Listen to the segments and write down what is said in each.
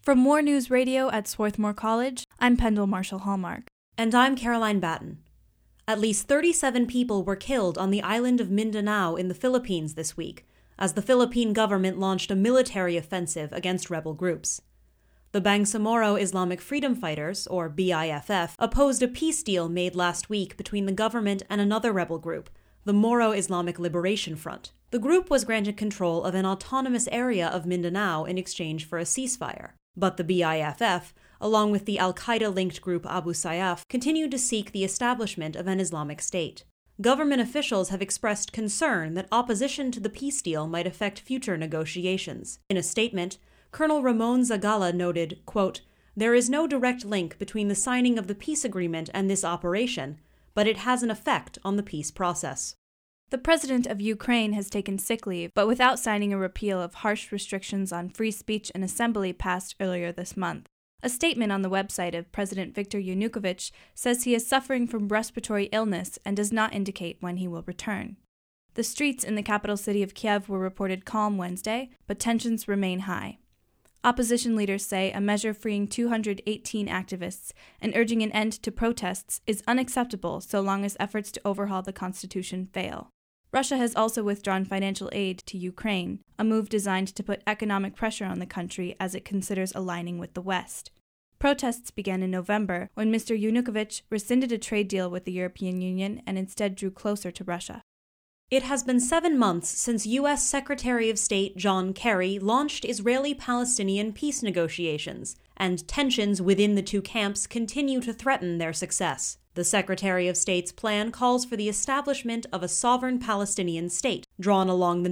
For More News Radio at Swarthmore College, I'm Pendle Marshall Hallmark. And I'm Caroline Batten. At least 37 people were killed on the island of Mindanao in the Philippines this week, as the Philippine government launched a military offensive against rebel groups. The Bangsamoro Islamic Freedom Fighters, or BIFF, opposed a peace deal made last week between the government and another rebel group, the Moro Islamic Liberation Front. The group was granted control of an autonomous area of Mindanao in exchange for a ceasefire. But the BIFF, along with the al-Qaeda-linked group Abu Sayyaf, continued to seek the establishment of an Islamic State. Government officials have expressed concern that opposition to the peace deal might affect future negotiations. In a statement, Colonel Ramon Zagala noted, quote, "There is no direct link between the signing of the peace agreement and this operation, but it has an effect on the peace process." The president of Ukraine has taken sick leave, but without signing a repeal of harsh restrictions on free speech and assembly passed earlier this month. A statement on the website of President Viktor Yanukovych says he is suffering from respiratory illness and does not indicate when he will return. The streets in the capital city of Kiev were reported calm Wednesday, but tensions remain high. Opposition leaders say a measure freeing 218 activists and urging an end to protests is unacceptable so long as efforts to overhaul the constitution fail. Russia has also withdrawn financial aid to Ukraine, a move designed to put economic pressure on the country as it considers aligning with the West. Protests began in November when Mr. Yanukovych rescinded a trade deal with the European Union and instead drew closer to Russia. It has been 7 months since U.S. Secretary of State John Kerry launched Israeli-Palestinian peace negotiations, and tensions within the two camps continue to threaten their success. The Secretary of State's plan calls for the establishment of a sovereign Palestinian state, drawn along the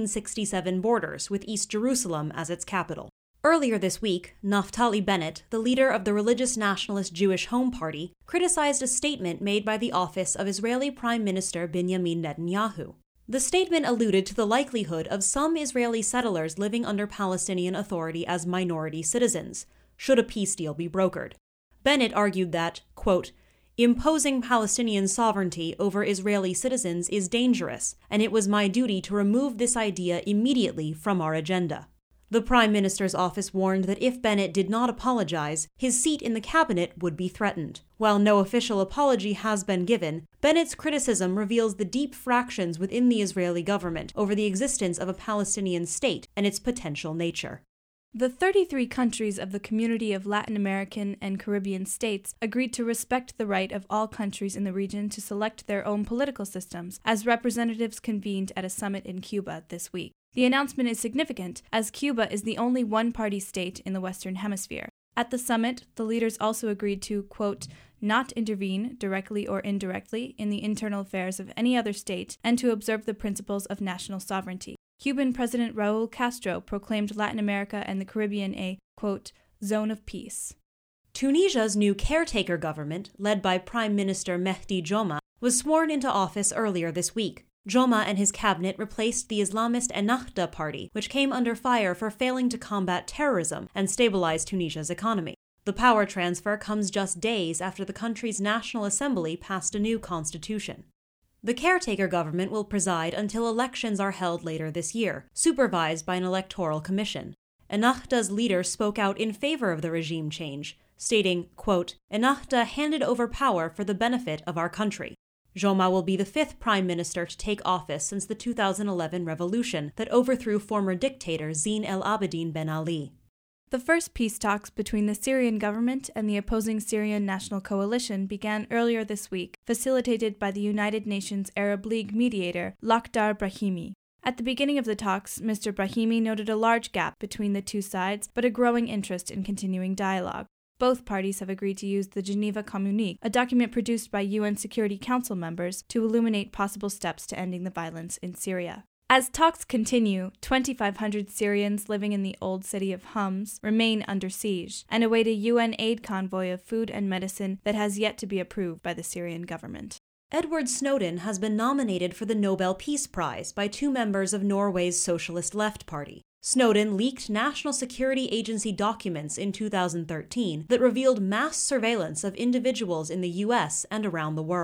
1967 borders with East Jerusalem as its capital. Earlier this week, Naftali Bennett, the leader of the religious nationalist Jewish Home Party, criticized a statement made by the office of Israeli Prime Minister Benjamin Netanyahu. The statement alluded to the likelihood of some Israeli settlers living under Palestinian Authority as minority citizens, should a peace deal be brokered. Bennett argued that, quote, "Imposing Palestinian sovereignty over Israeli citizens is dangerous, and it was my duty to remove this idea immediately from our agenda." The Prime Minister's office warned that if Bennett did not apologize, his seat in the cabinet would be threatened. While no official apology has been given, Bennett's criticism reveals the deep fractions within the Israeli government over the existence of a Palestinian state and its potential nature. The 33 countries of the Community of Latin American and Caribbean States agreed to respect the right of all countries in the region to select their own political systems, as representatives convened at a summit in Cuba this week. The announcement is significant, as Cuba is the only one-party state in the Western Hemisphere. At the summit, the leaders also agreed to, quote, "not intervene, directly or indirectly, in the internal affairs of any other state, and to observe the principles of national sovereignty." Cuban President Raul Castro proclaimed Latin America and the Caribbean a, quote, "zone of peace." Tunisia's new caretaker government, led by Prime Minister Mehdi Joma, was sworn into office earlier this week. Joma and his cabinet replaced the Islamist Ennahda party, which came under fire for failing to combat terrorism and stabilize Tunisia's economy. The power transfer comes just days after the country's National Assembly passed a new constitution. The caretaker government will preside until elections are held later this year, supervised by an electoral commission. Ennahda's leader spoke out in favor of the regime change, stating, quote, "Ennahda handed over power for the benefit of our country." Joma will be the 5th prime minister to take office since the 2011 revolution that overthrew former dictator Zine El Abidine Ben Ali. The first peace talks between the Syrian government and the opposing Syrian National Coalition began earlier this week, facilitated by the United Nations Arab League mediator Lakhdar Brahimi. At the beginning of the talks, Mr. Brahimi noted a large gap between the two sides, but a growing interest in continuing dialogue. Both parties have agreed to use the Geneva Communique, a document produced by UN Security Council members, to illuminate possible steps to ending the violence in Syria. As talks continue, 2,500 Syrians living in the old city of Homs remain under siege and await a UN aid convoy of food and medicine that has yet to be approved by the Syrian government. Edward Snowden has been nominated for the Nobel Peace Prize by 2 members of Norway's Socialist Left Party. Snowden leaked National Security Agency documents in 2013 that revealed mass surveillance of individuals in the U.S. and around the world.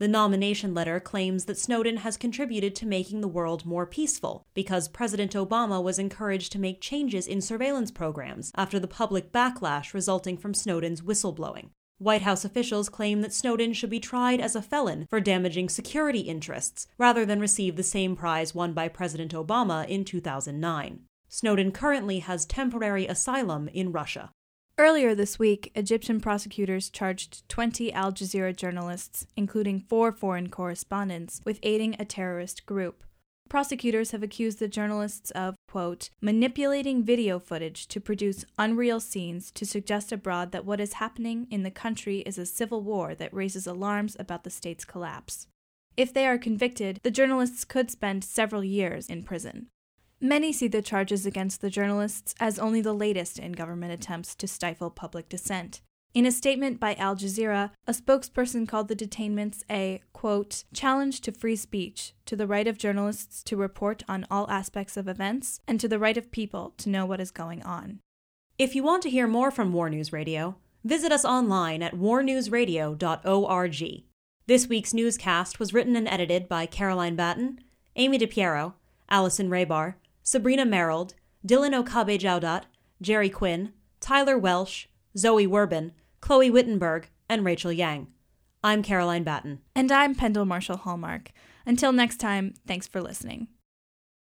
The nomination letter claims that Snowden has contributed to making the world more peaceful because President Obama was encouraged to make changes in surveillance programs after the public backlash resulting from Snowden's whistleblowing. White House officials claim that Snowden should be tried as a felon for damaging security interests, rather than receive the same prize won by President Obama in 2009. Snowden currently has temporary asylum in Russia. Earlier this week, Egyptian prosecutors charged 20 Al Jazeera journalists, including 4 foreign correspondents, with aiding a terrorist group. Prosecutors have accused the journalists of, quote, manipulating video footage to produce unreal scenes to suggest abroad that what is happening in the country is a civil war that raises alarms about the state's collapse. If they are convicted, the journalists could spend several years in prison. Many see the charges against the journalists as only the latest in government attempts to stifle public dissent. In a statement by Al Jazeera, a spokesperson called the detainments a, quote, challenge to free speech, to the right of journalists to report on all aspects of events, and to the right of people to know what is going on. If you want to hear more from War News Radio, visit us online at warnewsradio.org. This week's newscast was written and edited by Caroline Batten, Amy DiPiero, Allison Raybar, Sabrina Merrill, Dylan Okabe-Jaudat, Jerry Quinn, Tyler Welsh, Zoe Werbin, Chloe Wittenberg, and Rachel Yang. I'm Caroline Batten. And I'm Pendle Marshall Hallmark. Until next time, thanks for listening.